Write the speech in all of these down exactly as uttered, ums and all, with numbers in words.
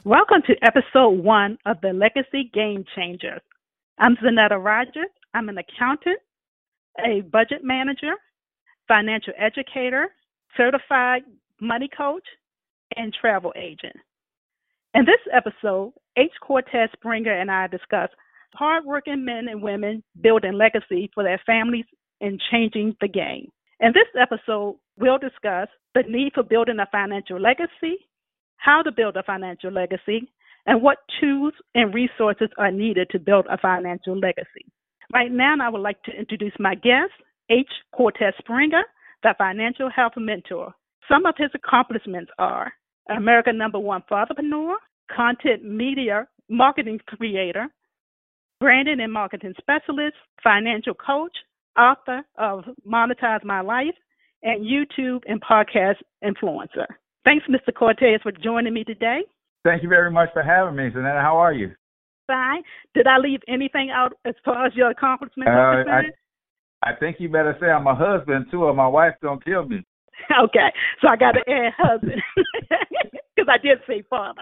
Welcome to episode one of the Legacy Game Changers. I'm Zanetta Rogers. I'm an accountant, a budget manager, financial educator, certified money coach, and travel agent. In this episode, H. Cortez Springer and I discuss hardworking men and women building legacy for their families and changing the game. In this episode, we'll discuss the need for building a financial legacy, how to build a financial legacy, and what tools and resources are needed to build a financial legacy. Right now, I would like to introduce my guest, H. Cortez Springer, the financial health mentor. Some of his accomplishments are American number one fatherpreneur, content media marketing creator, branding and marketing specialist, financial coach, author of Monetize My Life, and YouTube and podcast influencer. Thanks, Mister Cortez, for joining me today. Thank you very much for having me, Zanetta. How are you? Fine. Did I leave anything out as far as your accomplishments uh, are concerned? I, I think you better say I'm a husband, too, or my wife's going to kill me. Okay. So I got to add husband because I did say father.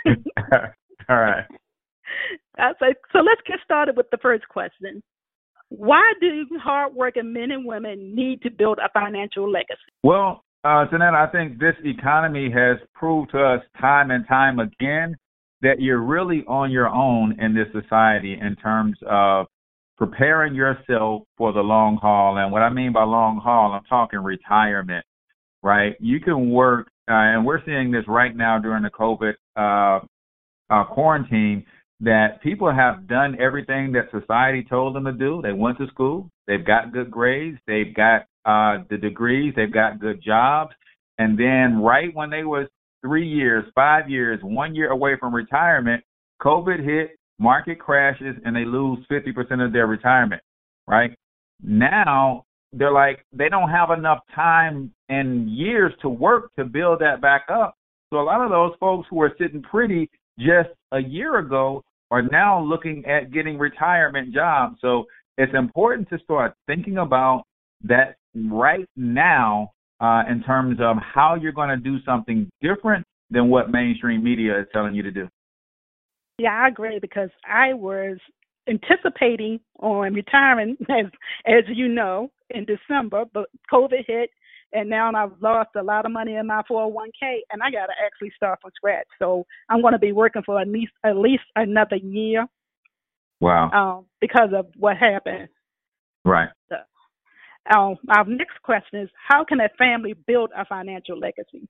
All right. I say, so let's get started with the first question. Why do hardworking men and women need to build a financial legacy? Well, uh, Zanetta, I think this economy has proved to us time and time again that you're really on your own in this society in terms of preparing yourself for the long haul. And what I mean by long haul, I'm talking retirement, right? You can work, uh, and we're seeing this right now during the COVID uh, uh, quarantine, that people have done everything that society told them to do. They went to school. They've got good grades. They've got uh, the degrees. They've got good jobs. And then right when they was three years, five years, one year away from retirement, COVID hit, market crashes, and they lose fifty percent of their retirement, right? Now they're like, they don't have enough time and years to work to build that back up. So a lot of those folks who were sitting pretty just a year ago are now looking at getting retirement jobs. So it's important to start thinking about that right now uh, in terms of how you're going to do something different than what mainstream media is telling you to do. Yeah, I agree because I was anticipating on retiring, as, as you know, in December, but COVID hit, and now I've lost a lot of money in my four oh one k, and I got to actually start from scratch. So I'm going to be working for at least at least another year. Wow. Um, because of what happened. Right. So, um, our next question is, how can a family build a financial legacy?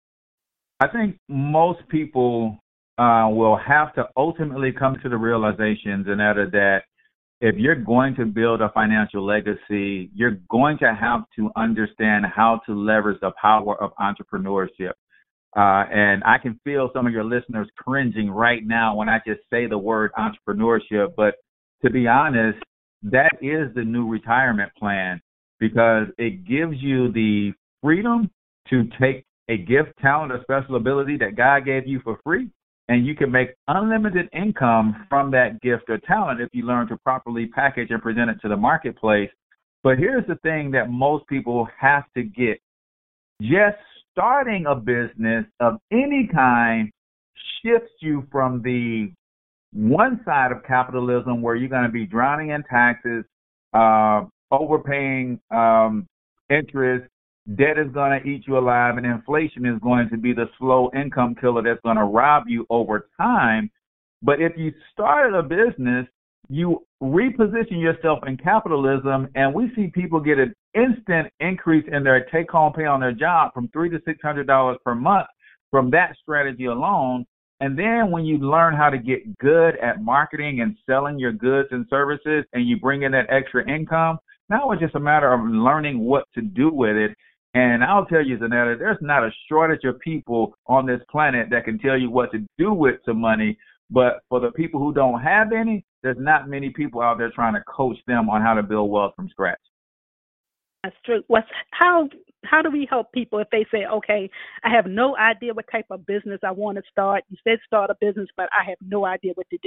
I think most people uh, will have to ultimately come to the realizations and that, that if you're going to build a financial legacy, you're going to have to understand how to leverage the power of entrepreneurship. Uh, and I can feel some of your listeners cringing right now when I just say the word entrepreneurship. But to be honest, that is the new retirement plan because it gives you the freedom to take a gift, talent, or special ability that God gave you for free. And you can make unlimited income from that gift or talent if you learn to properly package and present it to the marketplace. But here's the thing that most people have to get. Just starting a business of any kind shifts you from the one side of capitalism where you're going to be drowning in taxes, uh, overpaying um, interest, debt is going to eat you alive, and inflation is going to be the slow income killer that's going to rob you over time. But if you started a business, you reposition yourself in capitalism, and we see people get an instant increase in their take-home pay on their job from three to six hundred dollars per month from that strategy alone. And then when you learn how to get good at marketing and selling your goods and services, and you bring in that extra income, now it's just a matter of learning what to do with it. And I'll tell you, Zanetta, there's not a shortage of people on this planet that can tell you what to do with some money. But for the people who don't have any, there's not many people out there trying to coach them on how to build wealth from scratch. That's true. What's, how how do we help people if they say, okay, I have no idea what type of business I want to start. You said start a business, but I have no idea what to do.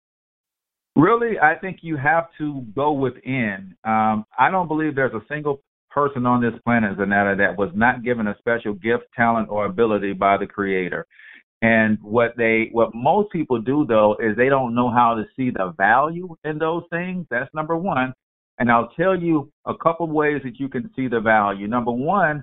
Really, I think you have to go within. Um, I don't believe there's a single person on this planet, Zanetta, that was not given a special gift, talent, or ability by the Creator. And what they, what most people do though, is they don't know how to see the value in those things. That's number one. And I'll tell you a couple of ways that you can see the value. Number one,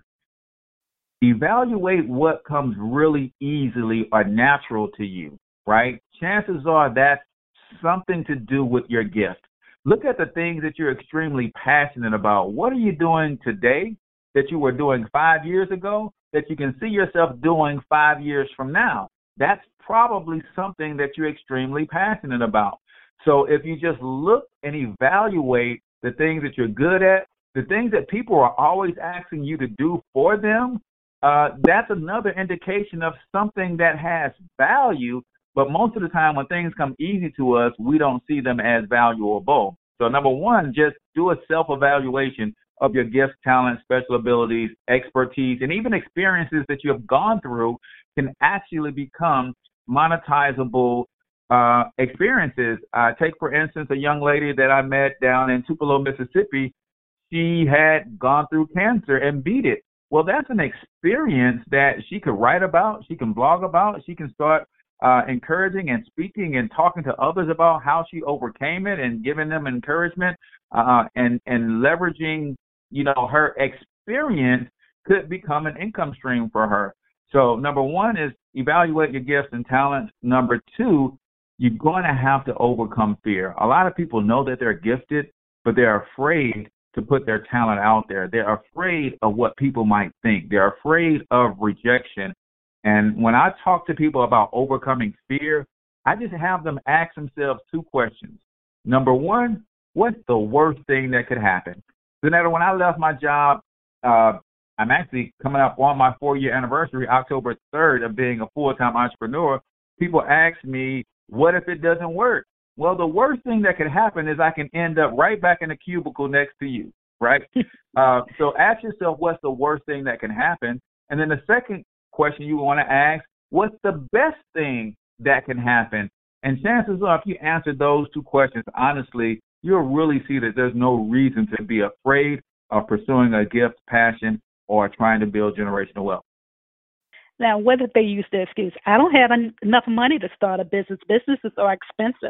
evaluate what comes really easily or natural to you, right? Chances are that's something to do with your gift. Look at the things that you're extremely passionate about. What are you doing today that you were doing five years ago that you can see yourself doing five years from now? That's probably something that you're extremely passionate about. So if you just look and evaluate the things that you're good at, the things that people are always asking you to do for them, uh, that's another indication of something that has value. But most of the time when things come easy to us, we don't see them as valuable. So number one, just do a self-evaluation of your gifts, talents, special abilities, expertise, and even experiences that you have gone through can actually become monetizable uh, experiences. Uh, take, for instance, a young lady that I met down in Tupelo, Mississippi. She had gone through cancer and beat it. Well, that's an experience that she could write about, she can blog about, she can start uh, encouraging and speaking and talking to others about how she overcame it and giving them encouragement uh, and, and leveraging, you know, her experience could become an income stream for her. So number one is evaluate your gifts and talents. Number two, you're going to have to overcome fear. A lot of people know that they're gifted, but they're afraid to put their talent out there. They're afraid of what people might think. They're afraid of rejection. And when I talk to people about overcoming fear, I just have them ask themselves two questions. Number one, what's the worst thing that could happen? So now when I left my job, uh, I'm actually coming up on my four-year anniversary, October third, of being a full-time entrepreneur. People ask me, what if it doesn't work? Well, the worst thing that could happen is I can end up right back in the cubicle next to you, right? uh, so ask yourself, what's the worst thing that can happen? And then the second question you want to ask, what's the best thing that can happen? And chances are, if you answer those two questions honestly, you'll really see that there's no reason to be afraid of pursuing a gift, passion, or trying to build generational wealth. Now, what if they use the excuse, I don't have en- enough money to start a business. Businesses are expensive.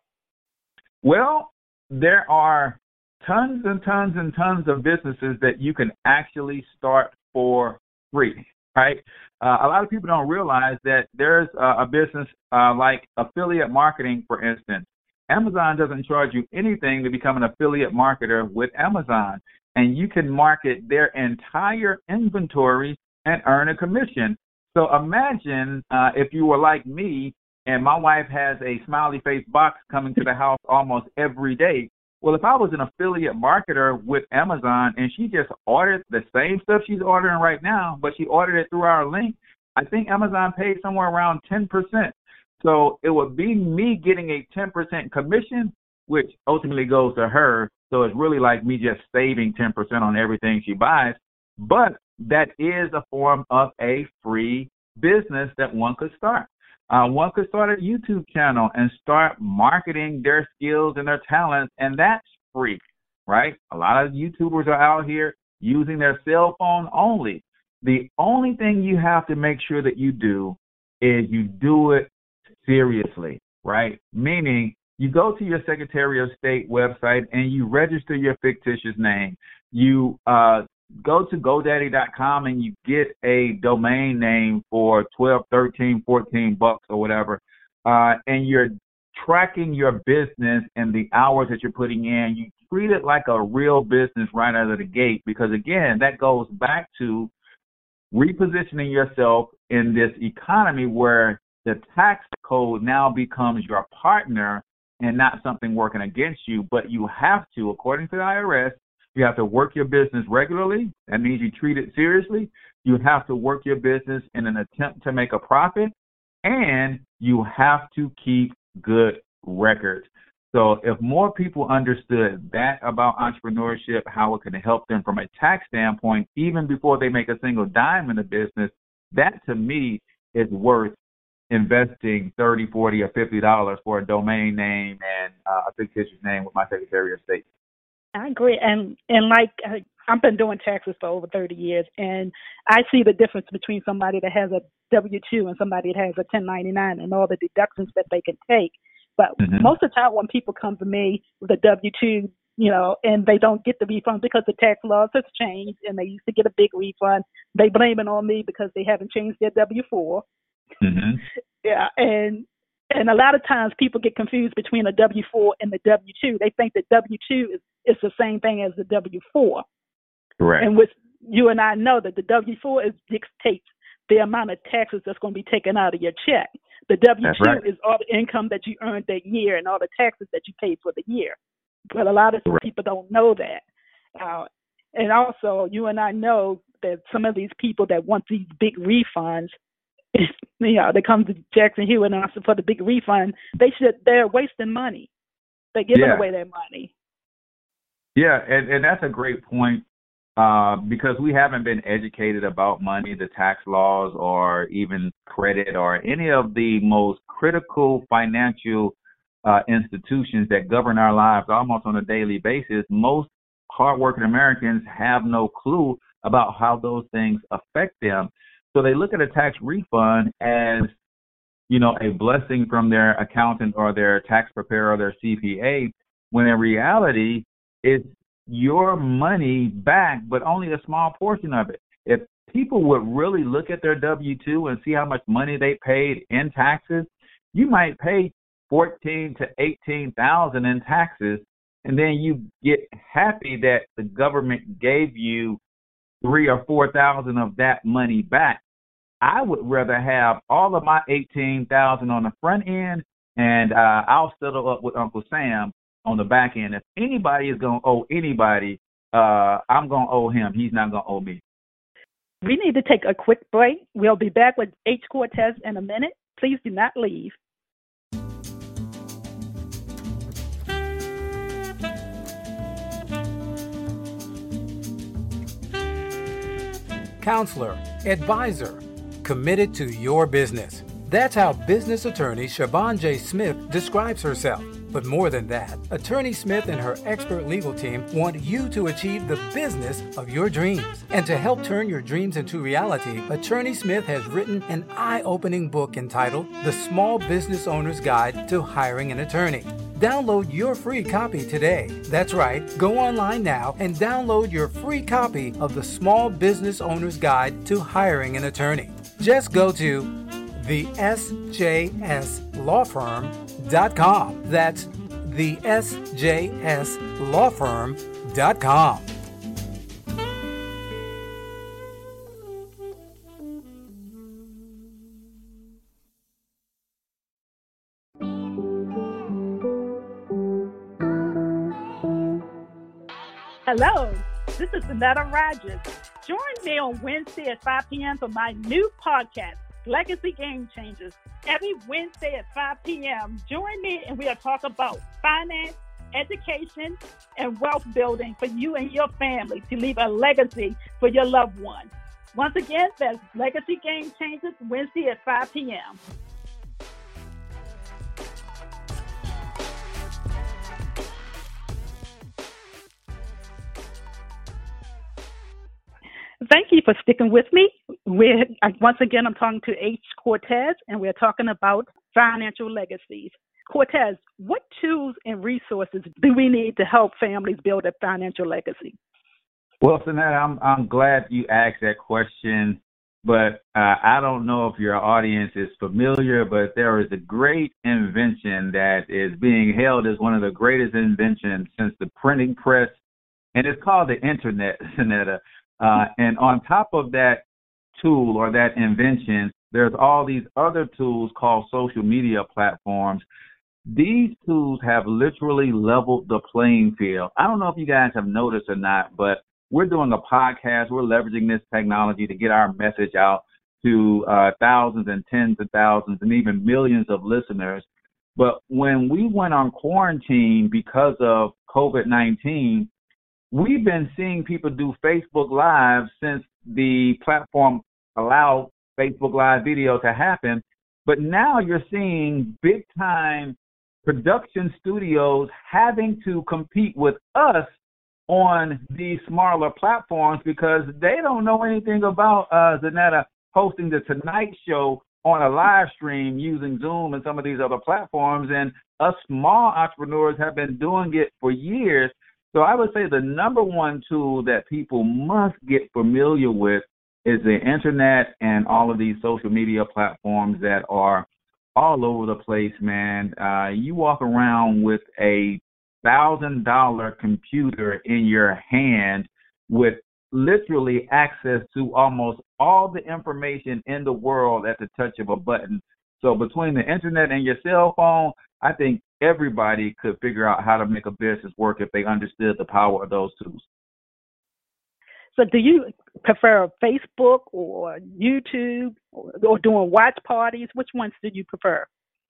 Well, there are tons and tons and tons of businesses that you can actually start for free, right? Uh, a lot of people don't realize that there's uh, a business uh, like affiliate marketing, for instance. Amazon doesn't charge you anything to become an affiliate marketer with Amazon, and you can market their entire inventory and earn a commission. So imagine uh, if you were like me and my wife has a smiley face box coming to the house almost every day. Well, if I was an affiliate marketer with Amazon and she just ordered the same stuff she's ordering right now, but she ordered it through our link, I think Amazon paid somewhere around ten percent. So it would be me getting a ten percent commission, which ultimately goes to her. So it's really like me just saving ten percent on everything she buys. But that is a form of a free business that one could start. Uh, one could start a YouTube channel and start marketing their skills and their talents, and that's free, right? A lot of YouTubers are out here using their cell phone only. The only thing you have to make sure that you do is you do it seriously, right? Meaning you go to your Secretary of State website and you register your fictitious name. You uh, go to GoDaddy dot com and you get a domain name for twelve, thirteen, fourteen bucks or whatever. Uh, and you're tracking your business and the hours that you're putting in. You treat it like a real business right out of the gate, because again, that goes back to repositioning yourself in this economy where the tax code now becomes your partner and not something working against you. But you have to, according to the I R S, you have to work your business regularly. That means you treat it seriously. You have to work your business in an attempt to make a profit, and you have to keep good records. So if more people understood that about entrepreneurship, how it can help them from a tax standpoint, even before they make a single dime in the business, that to me is worth investing thirty, forty, or fifty dollars for a domain name and uh, a fictitious name with my Secretary of State. I agree, and and like uh, I've been doing taxes for over thirty years, and I see the difference between somebody that has a W two and somebody that has a ten ninety-nine, and all the deductions that they can take. But Mm-hmm. most of the time, when people come to me with a W two, you know, and they don't get the refund because the tax laws has changed, and they used to get a big refund, they blame it on me because they haven't changed their W four. Mm-hmm. Yeah, and and a lot of times people get confused between a W four and the W two. They think that W two is, is the same thing as the W four. Correct. And which you and I know that the W four is dictates the amount of taxes that's going to be taken out of your check. The W two right. is all the income that you earned that year and all the taxes that you paid for the year. But a lot of Correct. people don't know that. Uh, and also, you and I know that some of these people that want these big refunds, you know, they come to Jackson Hewitt and ask for the big refund. They should. They're wasting money. They're giving Yeah. away their money. Yeah, and, and that's a great point uh, because we haven't been educated about money, the tax laws, or even credit, or any of the most critical financial uh, institutions that govern our lives almost on a daily basis. Most hardworking Americans have no clue about how those things affect them. So they look at a tax refund as, you know, a blessing from their accountant or their tax preparer or their C P A, when in reality, it's your money back, but only a small portion of it. If people would really look at their W two and see how much money they paid in taxes, you might pay fourteen to eighteen thousand in taxes, and then you get happy that the government gave you three or four thousand of that money back. I would rather have all of my eighteen thousand on the front end, and uh, I'll settle up with Uncle Sam on the back end. If anybody is going to owe anybody, uh, I'm going to owe him. He's not going to owe me. We need to take a quick break. We'll be back with H. Cortez in a minute. Please do not leave. Counselor, advisor, committed to your business. That's how business attorney Siobhan J. Smith describes herself. But more than that, Attorney Smith and her expert legal team want you to achieve the business of your dreams. And to help turn your dreams into reality, Attorney Smith has written an eye-opening book entitled The Small Business Owner's Guide to Hiring an Attorney. Download your free copy today. That's right, go online now and download your free copy of The Small Business Owner's Guide to Hiring an Attorney. Just go to the S J S law firm dot com. That's the S J S law firm dot com. Hello, this is Vanetta Rogers. Join me on Wednesday at five p.m. for my new podcast, Legacy Game Changers. Every Wednesday at five p.m., join me and we'll talk about finance, education, and wealth building for you and your family to leave a legacy for your loved ones. Once again, that's Legacy Game Changers, Wednesday at five p.m. Thank you for sticking with me. We're, once again, I'm talking to H. Cortez, and we're talking about financial legacies. Cortez, what tools and resources do we need to help families build a financial legacy? Well, Sanetta, I'm I'm glad you asked that question, but uh, I don't know if your audience is familiar, but there is a great invention that is being hailed as one of the greatest inventions since the printing press, and it's called the Internet, Sanetta. Uh, and on top of that tool or that invention, there's all these other tools called social media platforms. These tools have literally leveled the playing field. I don't know if you guys have noticed or not, but we're doing a podcast. We're leveraging this technology to get our message out to uh, thousands and tens of thousands and even millions of listeners. But when we went on quarantine because of COVID nineteen, we've been seeing people do Facebook Live since the platform allowed Facebook Live video to happen. But now you're seeing big-time production studios having to compete with us on these smaller platforms because they don't know anything about uh, Zanetta hosting the Tonight Show on a live stream using Zoom and some of these other platforms. And us small entrepreneurs have been doing it for years. So I would say the number one tool that people must get familiar with is the internet and all of these social media platforms that are all over the place, man. Uh, you walk around with a thousand dollar computer in your hand with literally access to almost all the information in the world at the touch of a button. So between the internet and your cell phone, I think everybody could figure out how to make a business work if they understood the power of those tools. So do you prefer Facebook or YouTube or, or doing watch parties? Which ones do you prefer?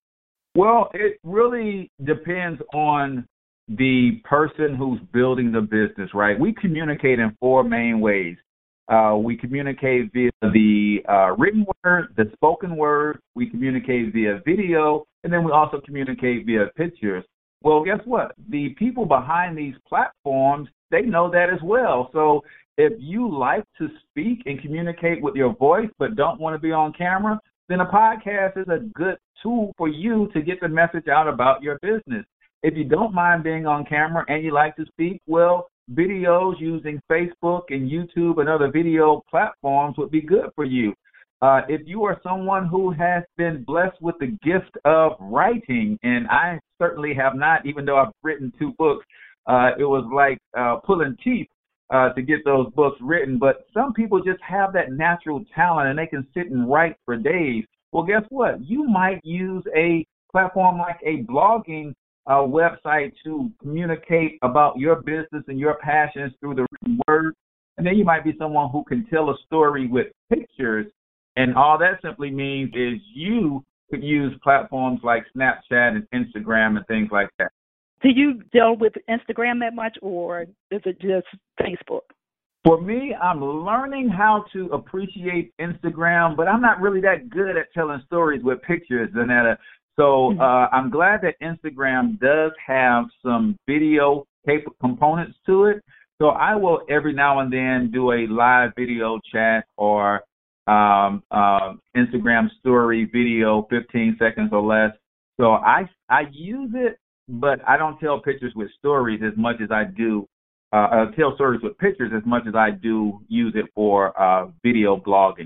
Well, it really depends on the person who's building the business, right? We communicate in four main ways. Uh, we communicate via the uh, written word, the spoken word, we communicate via video, and then we also communicate via pictures. Well, guess what? The people behind these platforms, they know that as well. So if you like to speak and communicate with your voice but don't want to be on camera, then a podcast is a good tool for you to get the message out about your business. If you don't mind being on camera and you like to speak, well, videos using Facebook and YouTube and other video platforms would be good for you. Uh, if you are someone who has been blessed with the gift of writing, and I certainly have not, even though I've written two books, uh, it was like uh, pulling teeth uh, to get those books written. But some people just have that natural talent and they can sit and write for days. Well, guess what? You might use a platform like a blogging uh, website to communicate about your business and your passions through the written word. And then you might be someone who can tell a story with pictures. And all that simply means is you could use platforms like Snapchat and Instagram and things like that. Do you deal with Instagram that much, or is it just Facebook? For me, I'm learning how to appreciate Instagram, but I'm not really that good at telling stories with pictures, Zanetta. So uh, I'm glad that Instagram does have some video cap- components to it. So I will every now and then do a live video chat or um, uh, Instagram story video, fifteen seconds or less. So I I use it, but I don't tell pictures with stories as much as I do. Uh, I tell stories with pictures as much as I do use it for uh, video blogging.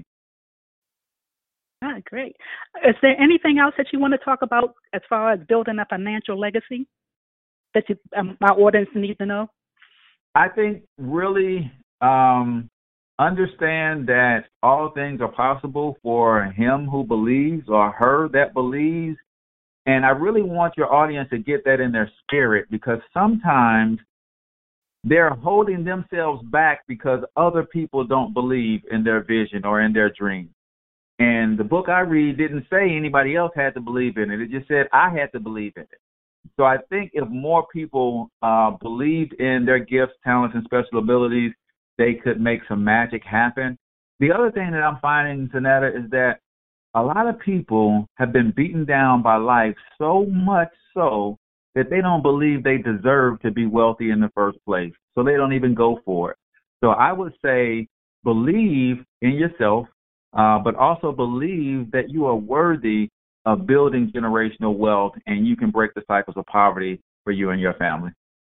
Ah, great. Is there anything else that you want to talk about as far as building a financial legacy that you, um, my audience needs to know? I think really um, understand that all things are possible for him who believes or her that believes. And I really want your audience to get that in their spirit, because sometimes they're holding themselves back because other people don't believe in their vision or in their dream. And the book I read didn't say anybody else had to believe in it. It just said I had to believe in it. So I think if more people uh, believed in their gifts, talents, and special abilities, they could make some magic happen. The other thing that I'm finding, Zanetta, is that a lot of people have been beaten down by life so much so that they don't believe they deserve to be wealthy in the first place. So they don't even go for it. So I would say believe in yourself, uh, but also believe that you are worthy of building generational wealth, and you can break the cycles of poverty for you and your family.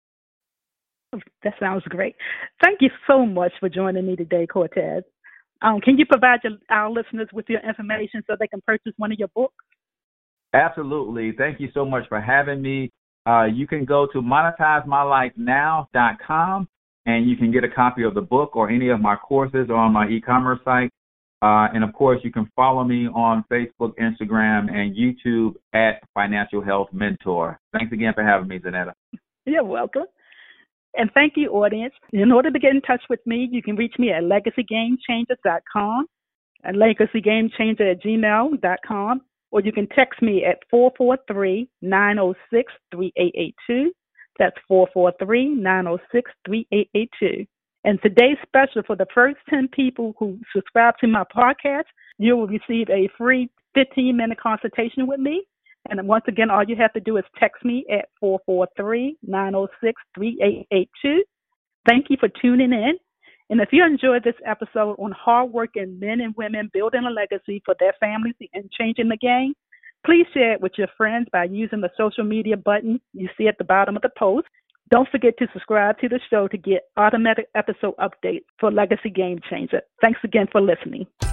That sounds great. Thank you so much for joining me today, Cortez. Um, can you provide your, our listeners with your information so they can purchase one of your books? Absolutely. Thank you so much for having me. Uh, you can go to monetize my life now dot com, and you can get a copy of the book or any of my courses on my e-commerce site. Uh, and, of course, you can follow me on Facebook, Instagram, and YouTube at Financial Health Mentor. Thanks again for having me, Zanetta. You're welcome. And thank you, audience. In order to get in touch with me, you can reach me at legacy game changers dot com, at legacy game changer at gmail dot com, or you can text me at four four three, nine zero six, three eight eight two. That's four four three, nine zero six, three eight eight two. And today's special, for the first ten people who subscribe to my podcast, you will receive a free fifteen-minute consultation with me. And once again, all you have to do is text me at four four three, nine zero six, three eight eight two. Thank you for tuning in. And if you enjoyed this episode on hardworking men and women building a legacy for their families and changing the game, please share it with your friends by using the social media button you see at the bottom of the post. Don't forget to subscribe to the show to get automatic episode updates for Legacy Game Changer. Thanks again for listening.